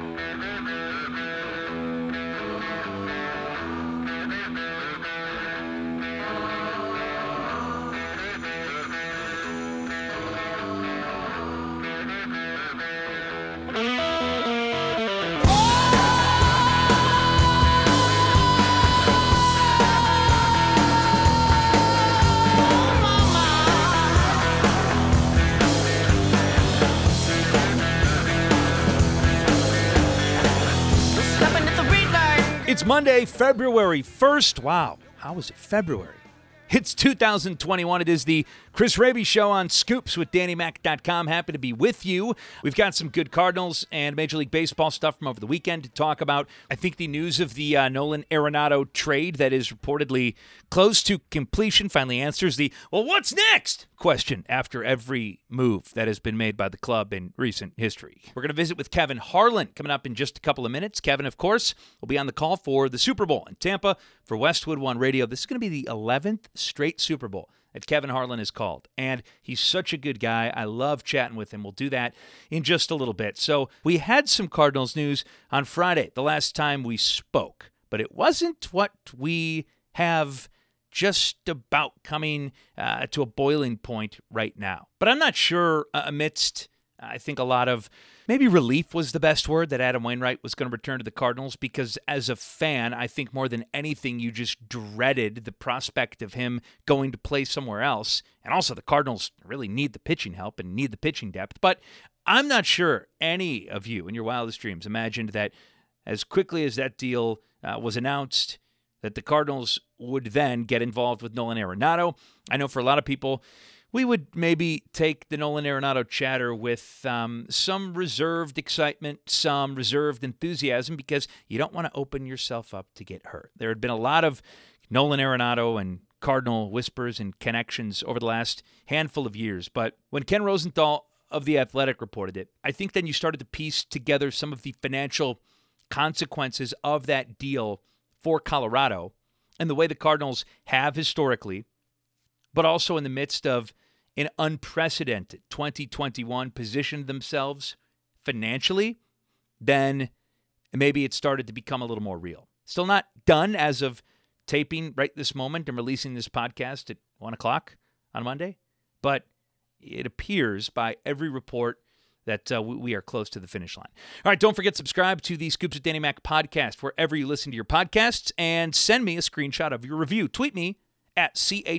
It's Monday, February 1st. Wow, how is it February? It's 2021. It is the Chris Raby Show on Scoops with DannyMac.com. Happy to be with you. We've got some good Cardinals and Major League Baseball stuff from over the weekend to talk about. I think the news of the Nolan Arenado trade that is reportedly close to completion finally answers the, well, what's next? Question after every move that has been made by the club in recent history. We're going to visit with Kevin Harlan coming up in just a couple of minutes. Kevin, of course, will be on the call for the Super Bowl in Tampa for Westwood One Radio. This is going to be the 11th straight Super Bowl that Kevin Harlan is called, and he's such a good guy. I love chatting with him. We'll do that in just a little bit. So we had some Cardinals news on Friday, the last time we spoke, but it wasn't what we have just about coming to a boiling point right now. But I'm not sure amidst, I think a lot of, maybe relief was the best word, that Adam Wainwright was going to return to the Cardinals, because as a fan, I think more than anything, you just dreaded the prospect of him going to play somewhere else. And also the Cardinals really need the pitching help and need the pitching depth. But I'm not sure any of you in your wildest dreams imagined that as quickly as that deal was announced, that the Cardinals would then get involved with Nolan Arenado. I know for a lot of people, we would maybe take the Nolan Arenado chatter with some reserved excitement, some reserved enthusiasm, because you don't want to open yourself up to get hurt. There had been a lot of Nolan Arenado and Cardinal whispers and connections over the last handful of years. But when Ken Rosenthal of The Athletic reported it, I think then you started to piece together some of the financial consequences of that deal for Colorado and the way the Cardinals have historically, but also in the midst of an unprecedented 2021 positioned themselves financially, then maybe it started to become a little more real. Still not done as of taping right this moment and releasing this podcast at 1 o'clock on Monday, but it appears by every report that we are close to the finish line. All right, don't forget to subscribe to the Scoops with Danny Mac podcast wherever you listen to your podcasts, and send me a screenshot of your review. Tweet me at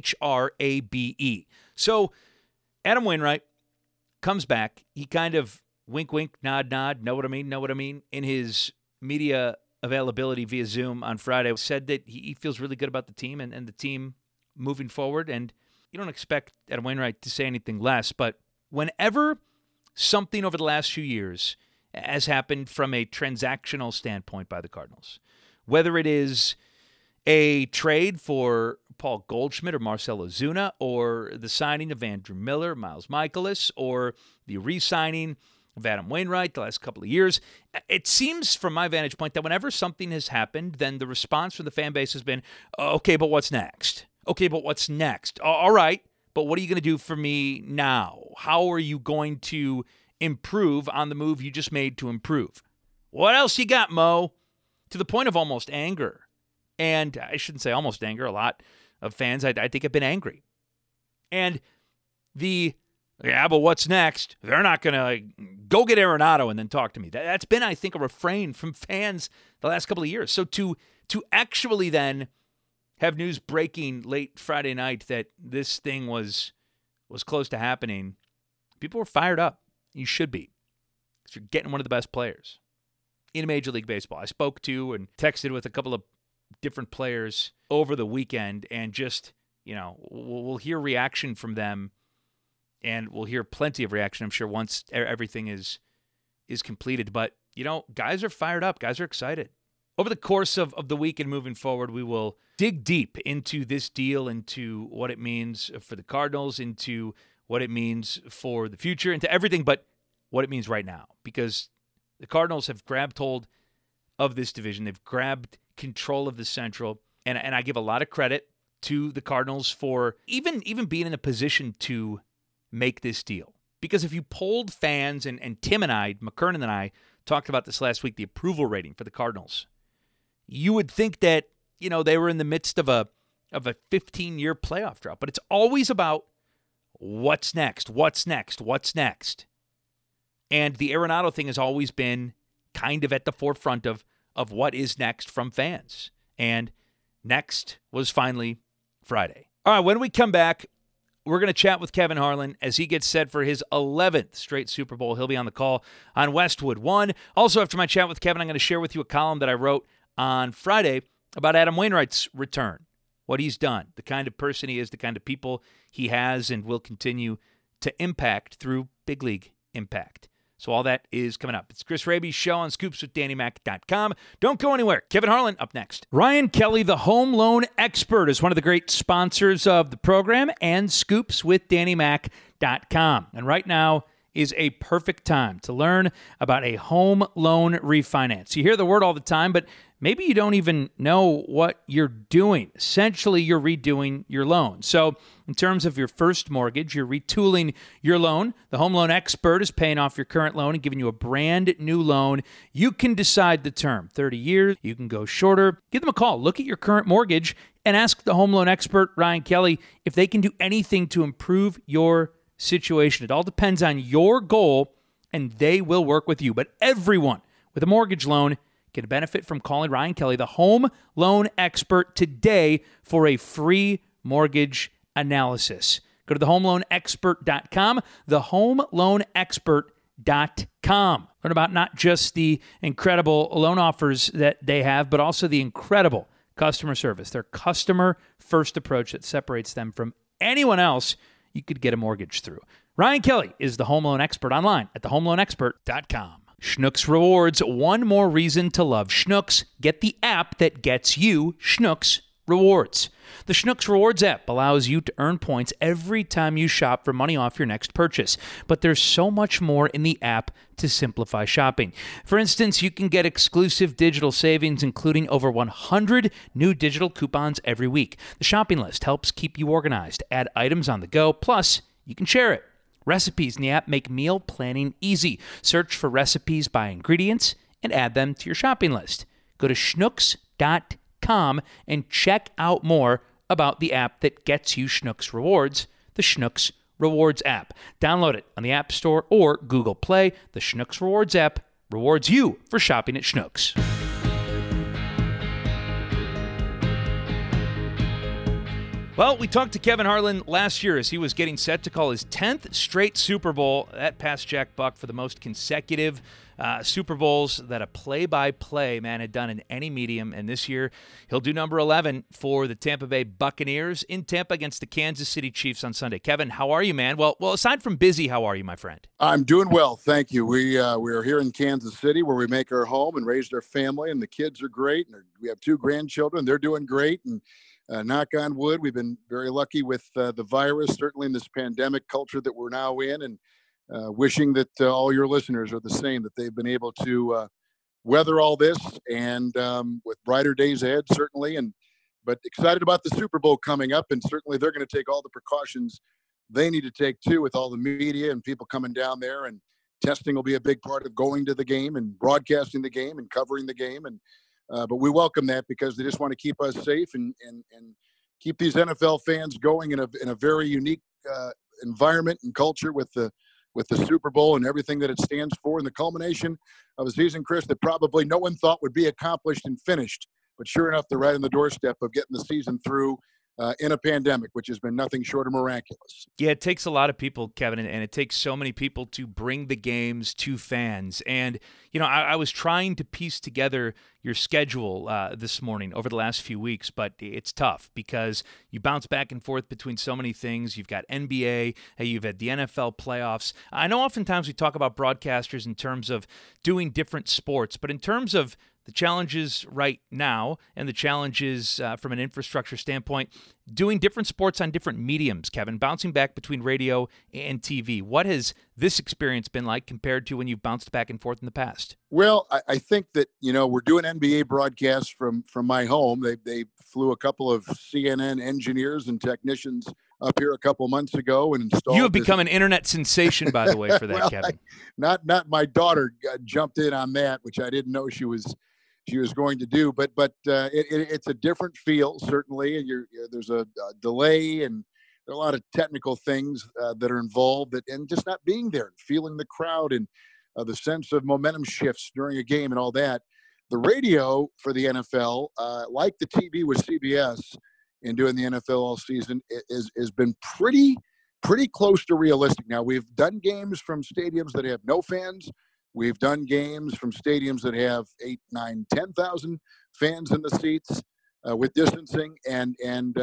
CHRABE. So Adam Wainwright comes back. He kind of wink, wink, nod, nod, know what I mean, in his media availability via Zoom on Friday, said that he feels really good about the team and the team moving forward. And you don't expect Adam Wainwright to say anything less, but whenever something over the last few years has happened from a transactional standpoint by the Cardinals, whether it is a trade for Paul Goldschmidt or Marcell Ozuna, or the signing of Andrew Miller, Miles Mikolas, or the re-signing of Adam Wainwright the last couple of years, it seems from my vantage point that whenever something has happened, then the response from the fan base has been, okay, but what's next? Okay, but what's next? All right, but what are you going to do for me now? How are you going to improve on the move you just made to improve? What else you got, Mo? To the point of almost anger. And I shouldn't say almost anger. A lot of fans, I think, have been angry. And yeah, but what's next? They're not going to go get Arenado and then talk to me. That's been, I think, a refrain from fans the last couple of years. So to actually then have news breaking late Friday night that this thing was close to happening, people were fired up. You should be, because you're getting one of the best players in Major League Baseball. I spoke to and texted with a couple of different players over the weekend, and just, we'll hear reaction from them, and we'll hear plenty of reaction, I'm sure, once everything is completed. But, guys are fired up. Guys are excited. Over the course of the week and moving forward, we will dig deep into this deal, into what it means for the Cardinals, into what it means for the future, into everything but what it means right now. Because the Cardinals have grabbed hold of this division. They've grabbed control of the Central. And I give a lot of credit to the Cardinals for even being in a position to make this deal. Because if you polled fans, and Tim and I, McKernan and I, talked about this last week, the approval rating for the Cardinals. You would think that, they were in the midst of a 15-year playoff drought, but it's always about what's next. And the Arenado thing has always been kind of at the forefront of what is next from fans. And next was finally Friday. All right, when we come back, we're going to chat with Kevin Harlan as he gets set for his 11th straight Super Bowl. He'll be on the call on Westwood One. Also, after my chat with Kevin, I'm going to share with you a column that I wrote on Friday about Adam Wainwright's return, what he's done, the kind of person he is, the kind of people he has and will continue to impact through big league impact. So all that is coming up. It's Chris Raby's show on ScoopsWithDannyMac.com. Don't go anywhere. Kevin Harlan up next. Ryan Kelly, the home loan expert, is one of the great sponsors of the program and ScoopsWithDannyMac.com. And right now is a perfect time to learn about a home loan refinance. You hear the word all the time, but maybe you don't even know what you're doing. Essentially, you're redoing your loan. So in terms of your first mortgage, you're retooling your loan. The home loan expert is paying off your current loan and giving you a brand new loan. You can decide the term, 30 years. You can go shorter. Give them a call. Look at your current mortgage and ask the home loan expert, Ryan Kelly, if they can do anything to improve your situation. It all depends on your goal, and they will work with you. But everyone with a mortgage loan can benefit from calling Ryan Kelly, the home loan expert, today for a free mortgage analysis. Go to thehomeloanexpert.com, thehomeloanexpert.com. Learn about not just the incredible loan offers that they have, but also the incredible customer service, their customer-first approach that separates them from anyone else you could get a mortgage through. Ryan Kelly is the home loan expert online at thehomeloanexpert.com. Schnucks Rewards, one more reason to love Schnucks. Get the app that gets you Schnucks Rewards. The Schnucks Rewards app allows you to earn points every time you shop for money off your next purchase. But there's so much more in the app to simplify shopping. For instance, you can get exclusive digital savings, including over 100 new digital coupons every week. The shopping list helps keep you organized, add items on the go, plus you can share it. Recipes in the app make meal planning easy. Search for recipes by ingredients and add them to your shopping list. Go to Schnucks.com and check out more about the app that gets you Schnucks Rewards, the Schnucks Rewards app. Download it on the App Store or Google Play. The Schnucks Rewards app rewards you for shopping at Schnucks. Well, we talked to Kevin Harlan last year as he was getting set to call his 10th straight Super Bowl. That passed Jack Buck for the most consecutive Super Bowls that a play-by-play man had done in any medium. And this year, he'll do number 11 for the Tampa Bay Buccaneers in Tampa against the Kansas City Chiefs on Sunday. Kevin, how are you, man? Well, aside from busy, how are you, my friend? I'm doing well, thank you. We are here in Kansas City where we make our home and raise our family, and the kids are great. And we have 2 grandchildren. They're doing great. And knock on wood, we've been very lucky with the virus, certainly in this pandemic culture that we're now in, and wishing that all your listeners are the same, that they've been able to weather all this and with brighter days ahead, certainly. But excited about the Super Bowl coming up, and certainly they're going to take all the precautions they need to take too, with all the media and people coming down there, and testing will be a big part of going to the game and broadcasting the game and covering the game. But we welcome that because they just want to keep us safe and keep these NFL fans going in a very unique environment and culture with the Super Bowl and everything that it stands for, and the culmination of a season, Chris, that probably no one thought would be accomplished and finished. But sure enough, they're right on the doorstep of getting the season through in a pandemic, which has been nothing short of miraculous. Yeah, it takes a lot of people, Kevin, and it takes so many people to bring the games to fans. And, I was trying to piece together your schedule this morning over the last few weeks, but it's tough because you bounce back and forth between so many things. You've got NBA, you've had the NFL playoffs. I know oftentimes we talk about broadcasters in terms of doing different sports, but in terms of the challenges right now and the challenges from an infrastructure standpoint, doing different sports on different mediums, Kevin, bouncing back between radio and TV. What has this experience been like compared to when you've bounced back and forth in the past? Well, I think that, we're doing NBA broadcasts from my home. They flew a couple of CNN engineers and technicians up here a couple months ago and installed. You have become an internet sensation, by the way, for that, well, Kevin. Not my daughter jumped in on that, which I didn't know she was going to do. But it's a different feel, certainly. And there's a delay, and there are a lot of technical things that are involved, and just not being there and feeling the crowd and the sense of momentum shifts during a game and all that. The radio for the NFL, like the TV with CBS in doing the NFL all season, has been pretty close to realistic. Now, we've done games from stadiums that have no fans. We've done games from stadiums that have 8, 9, 10,000 fans in the seats with distancing. And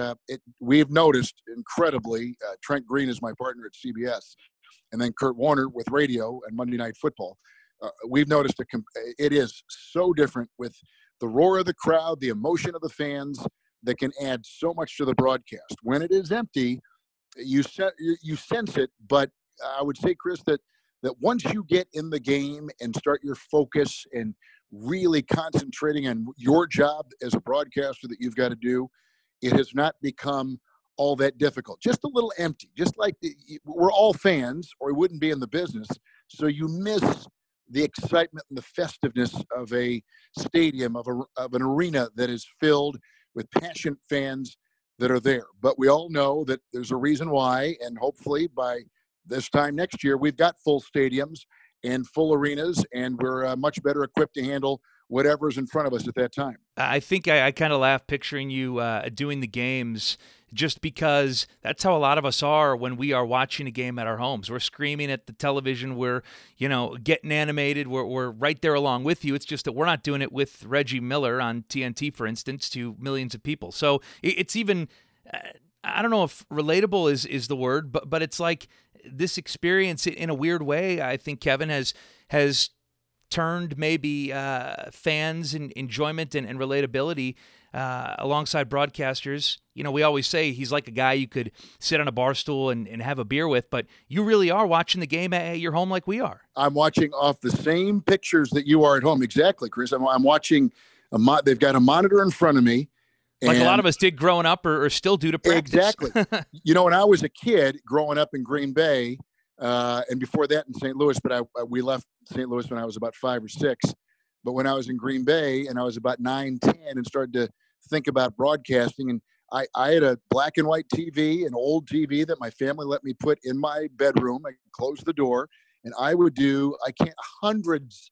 we've noticed incredibly, Trent Green is my partner at CBS, and then Kurt Warner with radio and Monday Night Football. We've noticed it is so different with the roar of the crowd, the emotion of the fans that can add so much to the broadcast. When it is empty, you sense it, but I would say, Chris, that once you get in the game and start your focus and really concentrating on your job as a broadcaster that you've got to do, it has not become all that difficult. Just a little empty. Just like we're all fans, or we wouldn't be in the business. So you miss the excitement and the festiveness of a stadium, of an arena that is filled with passionate fans that are there. But we all know that there's a reason why, and hopefully by this time next year, we've got full stadiums and full arenas, and we're much better equipped to handle whatever's in front of us at that time. I think I kind of laugh picturing you doing the games, just because that's how a lot of us are when we are watching a game at our homes. We're screaming at the television. We're, getting animated. We're right there along with you. It's just that we're not doing it with Reggie Miller on TNT, for instance, to millions of people. So it's even, I don't know if relatable is the word, but it's like this experience in a weird way, I think, Kevin, has turned maybe fans and enjoyment and relatability alongside broadcasters. We always say he's like a guy you could sit on a bar stool and have a beer with, but you really are watching the game at your home like we are. I'm watching off the same pictures that you are at home. Exactly, Chris. I'm watching. They've got a monitor in front of me. Like a lot of us did growing up or still do to practice. Exactly. When I was a kid growing up in Green Bay, and before that in St. Louis, but we left St. Louis when I was about 5 or 6. But when I was in Green Bay and I was about 9, 10 and started to think about broadcasting, and I had a black and white TV, an old TV that my family let me put in my bedroom. I closed the door, and I would do, hundreds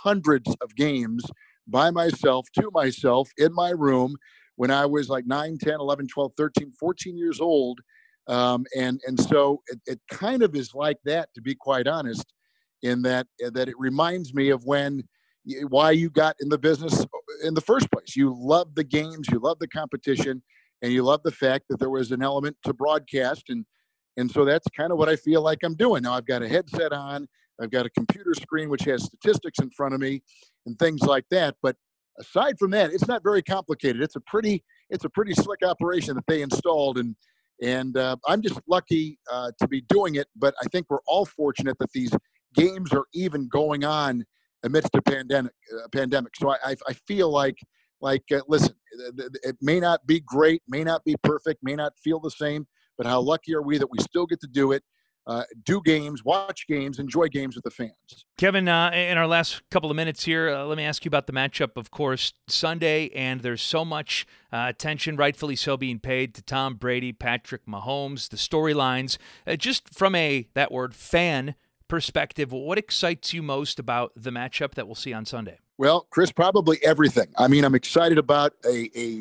of games by myself, to myself, in my room when I was like 9, 10, 11, 12, 13, 14 years old. And so it kind of is like that, to be quite honest, in that it reminds me of why you got in the business in the first place. You love the games, you love the competition, and you love the fact that there was an element to broadcast. And so that's kind of what I feel like I'm doing. Now I've got a headset on, I've got a computer screen which has statistics in front of me and things like that. But aside from that, it's not very complicated. It's a pretty slick operation that they installed, and I'm just lucky to be doing it. But I think we're all fortunate that these games are even going on amidst a pandemic. So I feel like listen, it may not be great, may not be perfect, may not feel the same, but how lucky are we that we still get to do it, do games, watch games, enjoy games with the fans. Kevin, in our last couple of minutes here, let me ask you about the matchup, of course, Sunday, and there's so much attention, rightfully so, being paid to Tom Brady, Patrick Mahomes, the storylines. Just from that word, fan perspective, what excites you most about the matchup that we'll see on Sunday? Well, Chris, probably everything. I mean, I'm excited about a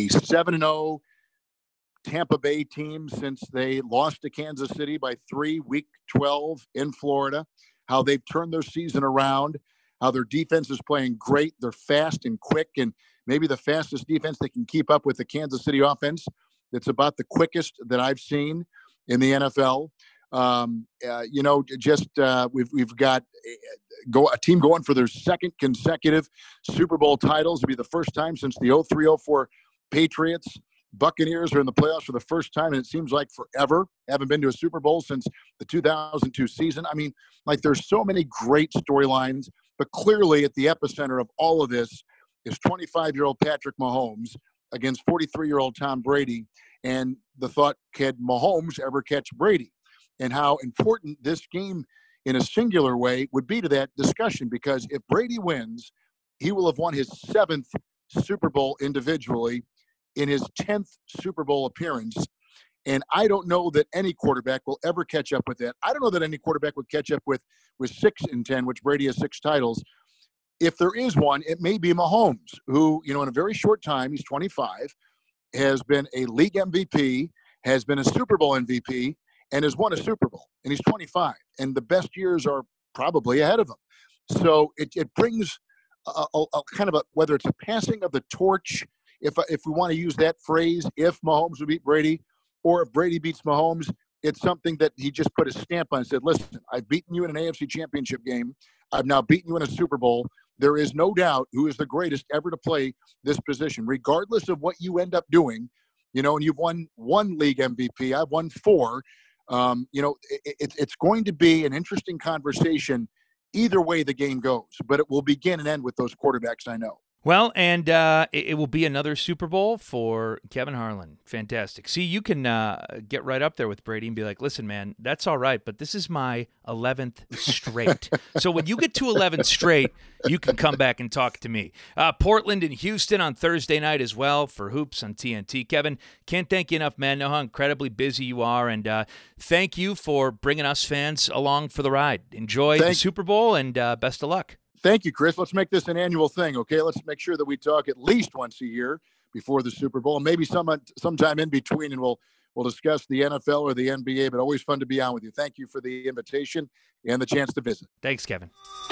7-0 Tampa Bay team since they lost to Kansas City by 3, week 12 in Florida, how they've turned their season around, how their defense is playing great. They're fast and quick, and maybe the fastest defense that can keep up with the Kansas City offense. It's about the quickest that I've seen in the NFL. We've got a team going for their second consecutive Super Bowl titles. It'll be the first time since the 03-04 Patriots Buccaneers are in the playoffs for the first time, and it seems like forever. Haven't been to a Super Bowl since the 2002 season. I mean, like, there's so many great storylines, but clearly at the epicenter of all of this is 25-year-old Patrick Mahomes against 43-year-old Tom Brady, and the thought, can Mahomes ever catch Brady? And how important this game in a singular way would be to that discussion, because if Brady wins, he will have won his 7th Super Bowl individually in his 10th Super Bowl appearance. And I don't know that any quarterback will ever catch up with that. I don't know that any quarterback would catch up with 6 and 10, which Brady has 6 titles. If there is one, it may be Mahomes, who, in a very short time, he's 25, has been a league MVP, has been a Super Bowl MVP, and has won a Super Bowl. And he's 25. And the best years are probably ahead of him. So it brings a kind of whether it's a passing of the torch, if we want to use that phrase, if Mahomes would beat Brady, or if Brady beats Mahomes, it's something that he just put a stamp on and said, listen, I've beaten you in an AFC championship game. I've now beaten you in a Super Bowl. There is no doubt who is the greatest ever to play this position, regardless of what you end up doing. And you've won 1 league MVP. I've won 4. It's going to be an interesting conversation either way the game goes, but it will begin and end with those quarterbacks, I know. Well, and it will be another Super Bowl for Kevin Harlan. Fantastic. See, you can get right up there with Brady and be like, listen, man, that's all right, but this is my 11th straight. So when you get to 11 straight, you can come back and talk to me. Portland and Houston on Thursday night as well for Hoops on TNT. Kevin, can't thank you enough, man. Know how incredibly busy you are, and thank you for bringing us fans along for the ride. Enjoy the Super Bowl, and best of luck. Thank you, Chris. Let's make this an annual thing, okay? Let's make sure that we talk at least once a year before the Super Bowl, and maybe sometime in between, and we'll discuss the NFL or the NBA, but always fun to be on with you. Thank you for the invitation and the chance to visit. Thanks, Kevin.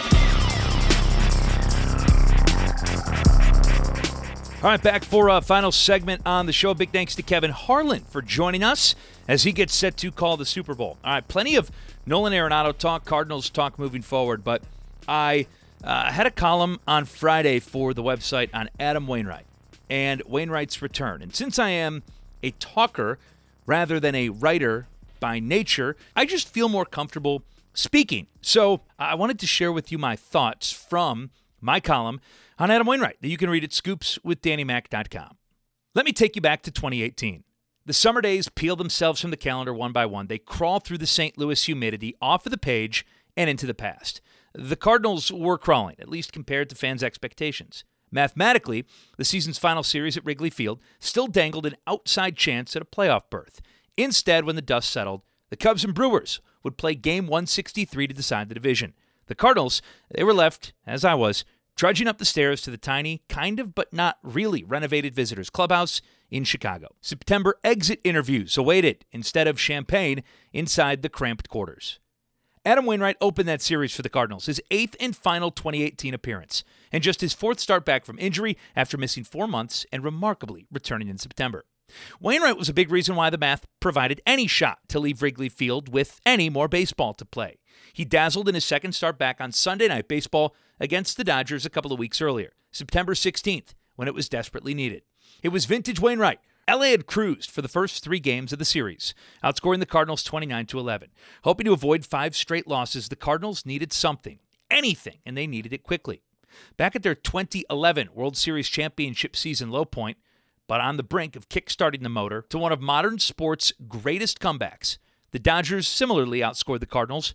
All right, back for a final segment on the show. Big thanks to Kevin Harlan for joining us as he gets set to call the Super Bowl. All right, plenty of Nolan Arenado talk, Cardinals talk moving forward, but I had a column on Friday for the website on Adam Wainwright and Wainwright's return. And since I am a talker rather than a writer by nature, I just feel more comfortable speaking. So I wanted to share with you my thoughts from my column on Adam Wainwright that you can read at scoopswithdannymac.com. Let me take you back to 2018. The summer days peel themselves from the calendar one by one. They crawl through the St. Louis humidity, off of the page, and into the past. The Cardinals were crawling, at least compared to fans' expectations. Mathematically, the season's final series at Wrigley Field still dangled an outside chance at a playoff berth. Instead, when the dust settled, the Cubs and Brewers would play Game 163 to decide the division. The Cardinals, they were left, as I was, trudging up the stairs to the tiny, kind of but not really renovated visitors' clubhouse in Chicago. September exit interviews awaited instead of champagne inside the cramped quarters. Adam Wainwright opened that series for the Cardinals, his 8th and final 2018 appearance, and just his 4th start back from injury after missing 4 months and remarkably returning in September. Wainwright was a big reason why the math provided any shot to leave Wrigley Field with any more baseball to play. He dazzled in his 2nd start back on Sunday Night Baseball against the Dodgers a couple of weeks earlier, September 16th, when it was desperately needed. It was vintage Wainwright. LA had cruised for the first 3 games of the series, outscoring the Cardinals 29-11. Hoping to avoid 5 straight losses, the Cardinals needed something, anything, and they needed it quickly. Back at their 2011 World Series championship season low point, but on the brink of kickstarting the motor to one of modern sports' greatest comebacks, the Dodgers similarly outscored the Cardinals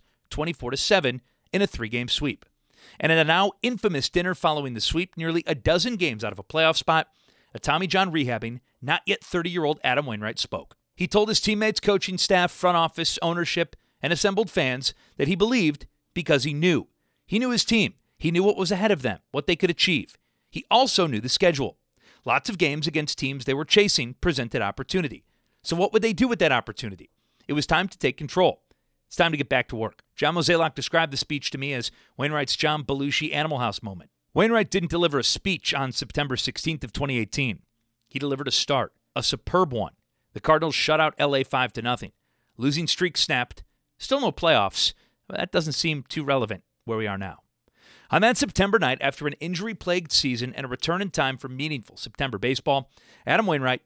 24-7 in a 3-game sweep. And in a now infamous dinner following the sweep, nearly a dozen games out of a playoff spot, a Tommy John rehabbing, not yet 30-year-old Adam Wainwright spoke. He told his teammates, coaching staff, front office, ownership, and assembled fans that he believed because he knew. He knew his team. He knew what was ahead of them, what they could achieve. He also knew the schedule. Lots of games against teams they were chasing presented opportunity. So what would they do with that opportunity? It was time to take control. It's time to get back to work. John Mozeliak described the speech to me as Wainwright's John Belushi Animal House moment. Wainwright didn't deliver a speech on September 16th of 2018. He delivered a start, a superb one. The Cardinals shut out LA 5-0. Losing streak snapped. Still no playoffs, but that doesn't seem too relevant where we are now. On that September night, after an injury-plagued season and a return in time for meaningful September baseball, Adam Wainwright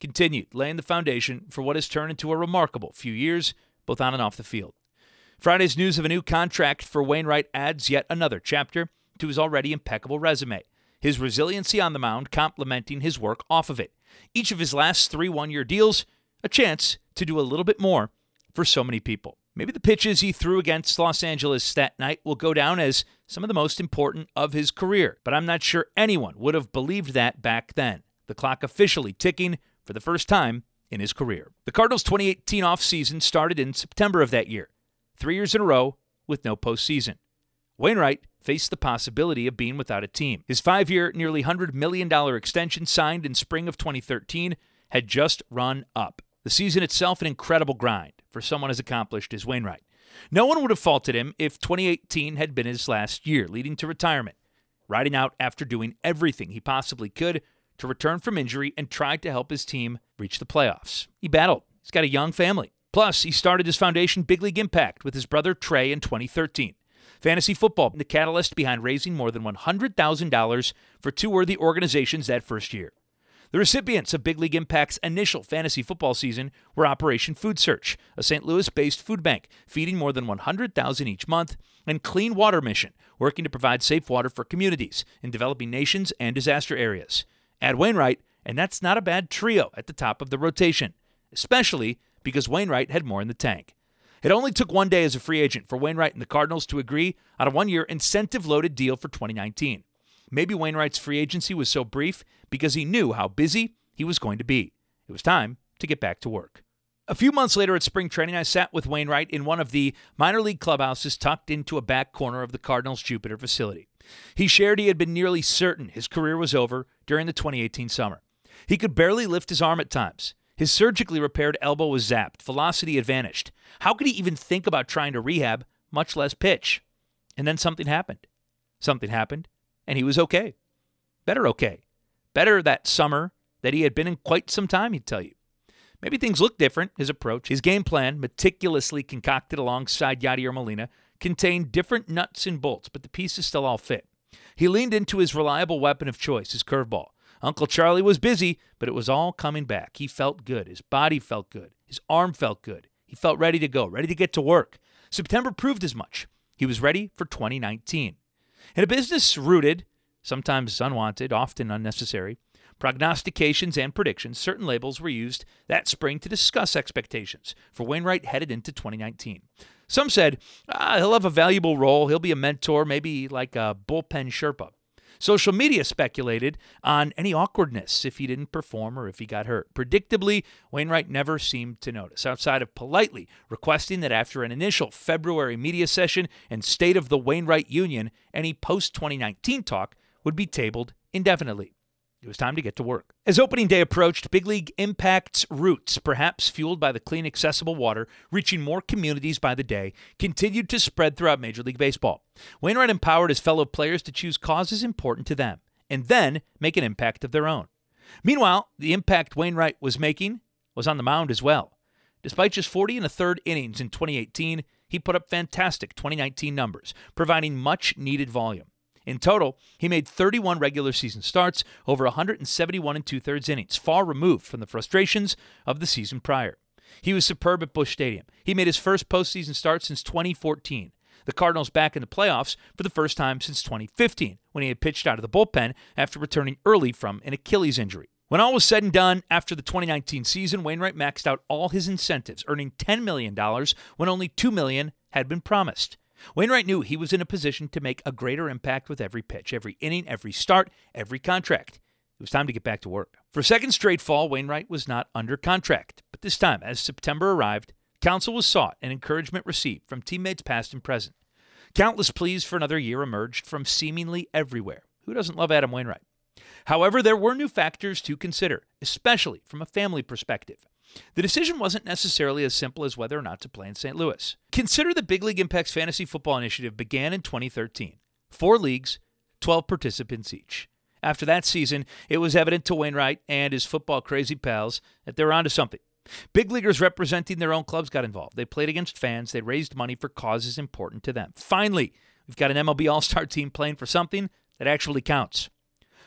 continued laying the foundation for what has turned into a remarkable few years, both on and off the field. Friday's news of a new contract for Wainwright adds yet another chapter to his already impeccable resume, his resiliency on the mound complementing his work off of it. Each of his last 3 one-year deals, a chance to do a little bit more for so many people. Maybe the pitches he threw against Los Angeles that night will go down as some of the most important of his career, but I'm not sure anyone would have believed that back then. The clock officially ticking for the first time in his career. The Cardinals' 2018 offseason started in September of that year, 3 years in a row with no postseason. Wainwright faced the possibility of being without a team. His 5-year, nearly $100 million extension signed in spring of 2013 had just run up. The season itself an incredible grind for someone as accomplished as Wainwright. No one would have faulted him if 2018 had been his last year, leading to retirement, riding out after doing everything he possibly could to return from injury and try to help his team reach the playoffs. He battled. He's got a young family. Plus, he started his foundation Big League Impact with his brother Trey in 2013. Fantasy football, the catalyst behind raising more than $100,000 for 2 worthy organizations that first year. The recipients of Big League Impact's initial fantasy football season were Operation Food Search, a St. Louis-based food bank feeding more than 100,000 each month, and Clean Water Mission, working to provide safe water for communities in developing nations and disaster areas. Add Wainwright, and that's not a bad trio at the top of the rotation, especially because Wainwright had more in the tank. It only took 1 day as a free agent for Wainwright and the Cardinals to agree on a 1-year incentive-loaded deal for 2019. Maybe Wainwright's free agency was so brief because he knew how busy he was going to be. It was time to get back to work. A few months later at spring training, I sat with Wainwright in one of the minor league clubhouses tucked into a back corner of the Cardinals' Jupiter facility. He shared he had been nearly certain his career was over during the 2018 summer. He could barely lift his arm at times. His surgically repaired elbow was zapped. Velocity had vanished. How could he even think about trying to rehab, much less pitch? And then something happened. Something happened, and he was okay. Better okay. Better that summer that he had been in quite some time, he'd tell you. Maybe things looked different. His approach, his game plan, meticulously concocted alongside Yadier Molina, contained different nuts and bolts, but the pieces still all fit. He leaned into his reliable weapon of choice, his curveball. Uncle Charlie was busy, but it was all coming back. He felt good. His body felt good. His arm felt good. He felt ready to go, ready to get to work. September proved as much. He was ready for 2019. In a business rooted, sometimes unwanted, often unnecessary, prognostications and predictions, certain labels were used that spring to discuss expectations for Wainwright headed into 2019. Some said, he'll have a valuable role, he'll be a mentor, maybe like a bullpen Sherpa. Social media speculated on any awkwardness if he didn't perform or if he got hurt. Predictably, Wainwright never seemed to notice, outside of politely requesting that after an initial February media session and State of the Wainwright Union, any post-2019 talk would be tabled indefinitely. It was time to get to work. As opening day approached, Big League Impact's roots, perhaps fueled by the clean, accessible water, reaching more communities by the day, continued to spread throughout Major League Baseball. Wainwright empowered his fellow players to choose causes important to them, and then make an impact of their own. Meanwhile, the impact Wainwright was making was on the mound as well. Despite just 40 1/3 innings in 2018, he put up fantastic 2019 numbers, providing much-needed volume. In total, he made 31 regular season starts over 171 2/3 innings, far removed from the frustrations of the season prior. He was superb at Busch Stadium. He made his first postseason start since 2014. The Cardinals back in the playoffs for the first time since 2015, when he had pitched out of the bullpen after returning early from an Achilles injury. When all was said and done, after the 2019 season, Wainwright maxed out all his incentives, earning $10 million when only $2 million had been promised. Wainwright knew he was in a position to make a greater impact with every pitch, every inning, every start, every contract. It was time to get back to work. For a second straight fall, Wainwright was not under contract. But this time, as September arrived, counsel was sought and encouragement received from teammates past and present. Countless pleas for another year emerged from seemingly everywhere. Who doesn't love Adam Wainwright? However, there were new factors to consider, especially from a family perspective. The decision wasn't necessarily as simple as whether or not to play in St. Louis. Consider the Big League Impact's fantasy football initiative began in 2013. 4 leagues, 12 participants each. After that season, it was evident to Wainwright and his football crazy pals that they were onto something. Big leaguers representing their own clubs got involved. They played against fans. They raised money for causes important to them. Finally, we've got an MLB All-Star team playing for something that actually counts.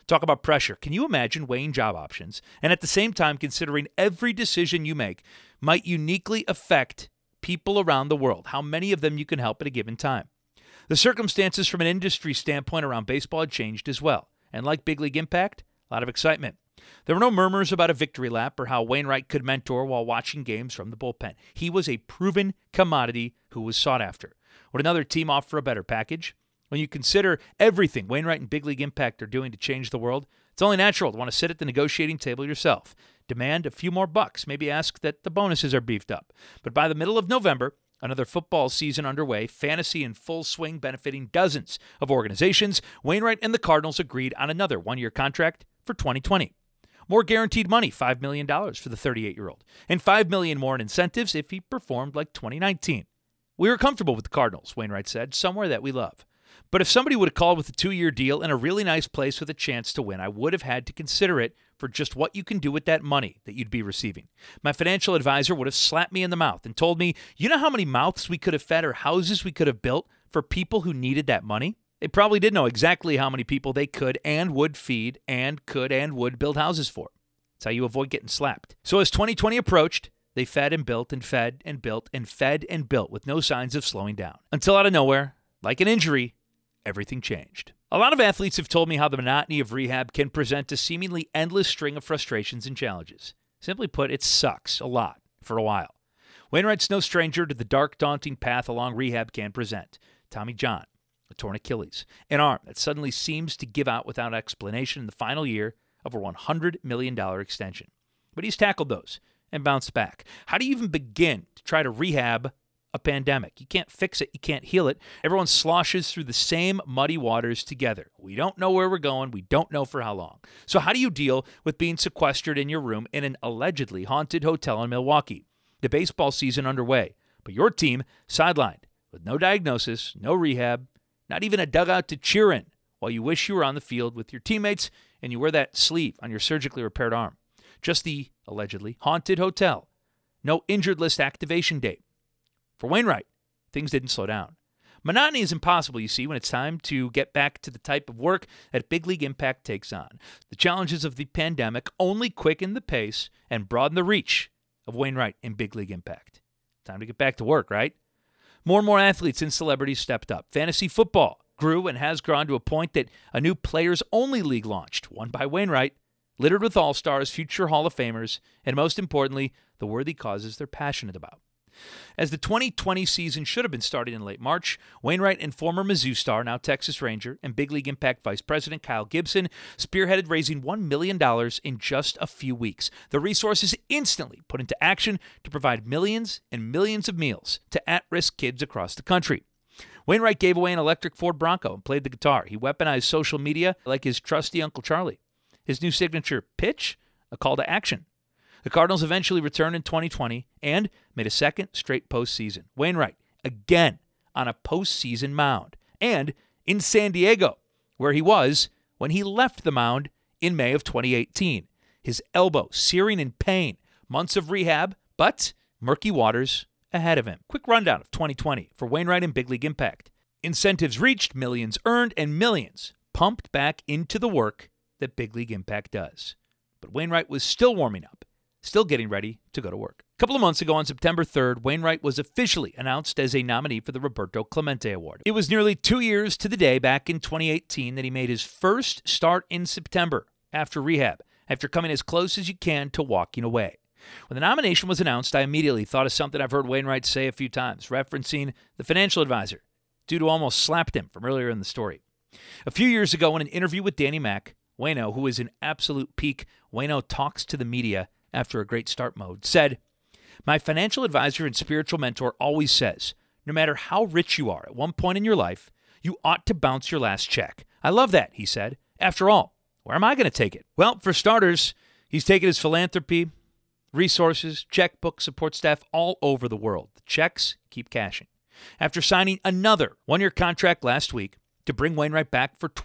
Talk about pressure. Can you imagine weighing job options and at the same time considering every decision you make might uniquely affect people around the world, how many of them you can help at a given time? The circumstances from an industry standpoint around baseball had changed as well. And like Big League Impact, a lot of excitement. There were no murmurs about a victory lap or how Wainwright could mentor while watching games from the bullpen. He was a proven commodity who was sought after. Would another team offer a better package? When you consider everything Wainwright and Big League Impact are doing to change the world, it's only natural to want to sit at the negotiating table yourself. Demand a few more bucks, maybe ask that the bonuses are beefed up. But by the middle of November, another football season underway, fantasy in full swing benefiting dozens of organizations, Wainwright and the Cardinals agreed on another one-year contract for 2020. More guaranteed money, $5 million for the 38-year-old, and $5 million more in incentives if he performed like 2019. We were comfortable with the Cardinals, Wainwright said, somewhere that we love. But if somebody would have called with a 2-year deal in a really nice place with a chance to win, I would have had to consider it for just what you can do with that money that you'd be receiving. My financial advisor would have slapped me in the mouth and told me, you know how many mouths we could have fed or houses we could have built for people who needed that money? They probably did know exactly how many people they could and would feed and could and would build houses for. That's how you avoid getting slapped. So as 2020 approached, they fed and built and fed and built and fed and built with no signs of slowing down. Until out of nowhere, like an injury, everything changed. A lot of athletes have told me how the monotony of rehab can present a seemingly endless string of frustrations and challenges. Simply put, it sucks a lot for a while. Wainwright's no stranger to the dark, daunting path along rehab can present. Tommy John, a torn Achilles, an arm that suddenly seems to give out without explanation in the final year of a $100 million extension. But he's tackled those and bounced back. How do you even begin to try to rehab a pandemic? You can't fix it. You can't heal it. Everyone sloshes through the same muddy waters together. We don't know where we're going. We don't know for how long. So how do you deal with being sequestered in your room in an allegedly haunted hotel in Milwaukee? The baseball season underway, but your team sidelined with no diagnosis, no rehab, not even a dugout to cheer in while you wish you were on the field with your teammates and you wear that sleeve on your surgically repaired arm. Just the allegedly haunted hotel. No injured list activation date. For Wainwright, things didn't slow down. Monotony is impossible, you see, when it's time to get back to the type of work that Big League Impact takes on. The challenges of the pandemic only quicken the pace and broaden the reach of Wainwright and Big League Impact. Time to get back to work, right? More and more athletes and celebrities stepped up. Fantasy football grew and has grown to a point that a new players-only league launched, won by Wainwright, littered with all-stars, future Hall of Famers, and most importantly, the worthy causes they're passionate about. As the 2020 season should have been starting in late March, Wainwright and former Mizzou star, now Texas Ranger, and Big League Impact Vice President Kyle Gibson spearheaded raising $1 million in just a few weeks. The resources instantly put into action to provide millions and millions of meals to at-risk kids across the country. Wainwright gave away an electric Ford Bronco and played the guitar. He weaponized social media like his trusty Uncle Charlie. His new signature pitch, a call to action. The Cardinals eventually returned in 2020 and made a second straight postseason. Wainwright, again, on a postseason mound. And in San Diego, where he was when he left the mound in May of 2018. His elbow searing in pain. Months of rehab, but murky waters ahead of him. Quick rundown of 2020 for Wainwright and Big League Impact. Incentives reached, millions earned, and millions pumped back into the work that Big League Impact does. But Wainwright was still warming up. Still getting ready to go to work. A couple of months ago on September 3rd, Wainwright was officially announced as a nominee for the Roberto Clemente Award. It was nearly 2 years to the day back in 2018 that he made his first start in September after rehab, after coming as close as you can to walking away. When the nomination was announced, I immediately thought of something I've heard Wainwright say a few times, referencing the financial advisor, dude who almost slapped him from earlier in the story. A few years ago in an interview with Danny Mac, Waino, who is in absolute peak Waino talks to the media after a great start mode, said, "My financial advisor and spiritual mentor always says, no matter how rich you are at one point in your life, you ought to bounce your last check. I love that," he said. "After all, where am I going to take it?" Well, for starters, he's taken his philanthropy, resources, checkbook, support staff all over the world. The checks keep cashing. After signing another one-year contract last week to bring Wainwright back for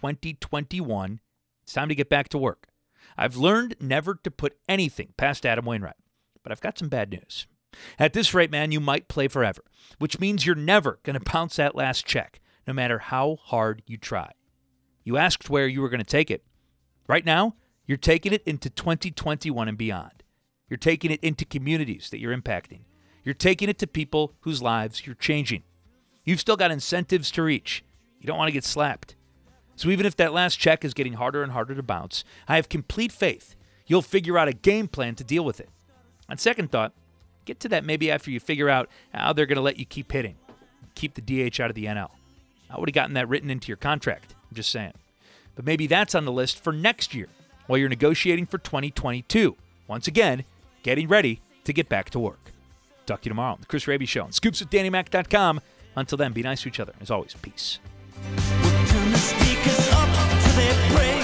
2021, it's time to get back to work. I've learned never to put anything past Adam Wainwright, but I've got some bad news. At this rate, man, you might play forever, which means you're never going to bounce that last check, no matter how hard you try. You asked where you were going to take it. Right now, you're taking it into 2021 and beyond. You're taking it into communities that you're impacting. You're taking it to people whose lives you're changing. You've still got incentives to reach. You don't want to get slapped. So even if that last check is getting harder and harder to bounce, I have complete faith you'll figure out a game plan to deal with it. On second thought, get to that maybe after you figure out how they're going to let you keep hitting. Keep the DH out of the NL. I would have gotten that written into your contract. I'm just saying. But maybe that's on the list for next year while you're negotiating for 2022. Once again, getting ready to get back to work. Talk to you tomorrow on The Chris Raby Show on ScoopsWithDannyMac.com. Until then, be nice to each other. As always, peace. We'll turn the speakers up to their praise.